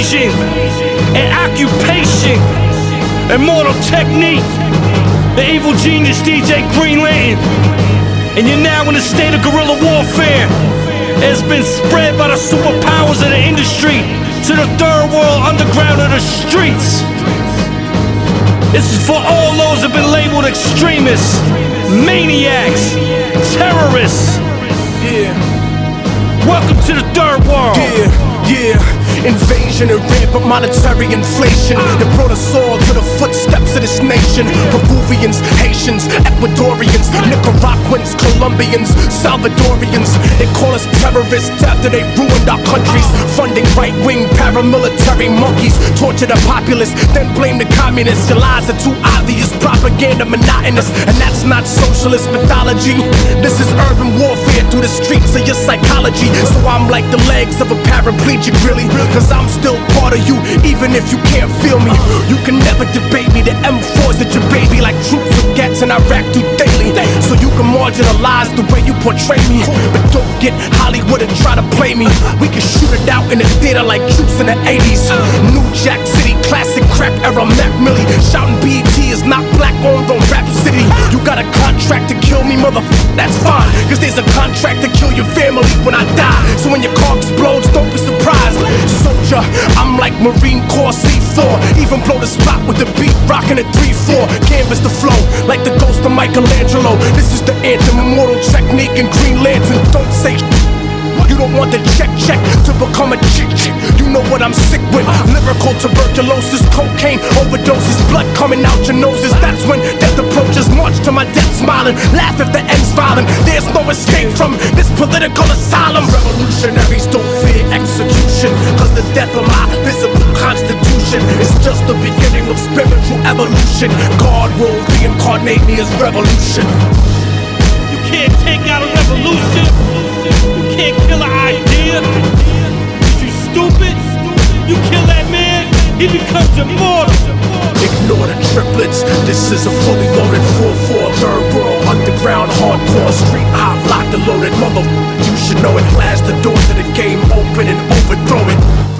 invasion and occupation, immortal technique, the evil genius DJ Green Lantern. And you're now in a state of guerrilla warfare. It's been spread by the superpowers of the industry to the third world underground of the streets. This is for all those who've been labeled extremists, maniacs, terrorists. Yeah. Welcome to the third world. Yeah. Invasion and rampant monetary inflation that brought us all to the footsteps of this nation. Peruvians, Haitians, Ecuadorians, Nicaraguans, Colombians, Salvadorians. They call us terrorists after they ruined our countries. Funding right-wing paramilitary monkeys. Torture the populace, then blame the communists. Your lies are too obvious, propaganda monotonous. And that's not socialist mythology. This is urban warfare through the streets of your psychology. So I'm like the legs of a paraplegic, really. Cause I'm still part of you, even if you can't feel me. You can never debate me, the M4's at your baby, like troops with gats in Iraq do daily. So you can marginalize the way you portray me, but don't get Hollywood and try to play me. We can shoot it out in the theater like troops in the 80s. New Jack City, classic crack era Mac Millie. Shouting BET is not black owned on Rap City. You got a contract to kill me, motherfucker, that's fine. Cause there's a contract to kill your family when I die. So when your car explodes, don't be surprised. Soldier, I'm like Marine Corps C4. Even blow the spot with the beat, rockin' a 3-4. Canvas the flow, like the ghost of Michelangelo. This is the anthem, immortal technique and Green Lantern. Don't say you don't want the check to become a chick. You know what I'm sick with. Lyrical tuberculosis, cocaine overdoses, blood coming out your noses. That's when death approaches. March to my death smiling, laugh if the end's violent. There's no escape from this political asylum. Revolutionaries don't fear execution, cause the death of my visible constitution is just the beginning of spiritual evolution. God will reincarnate me as revolution. You can't take out a revolution. You can't kill an idea. You stupid. You kill that man, he becomes immortal. Ignore the triplets. This is a fully loaded 4-4. Third world, underground, hardcore, street hop, locked and loaded. Mother, you should know it. Blast the doors of the game open and overthrow it.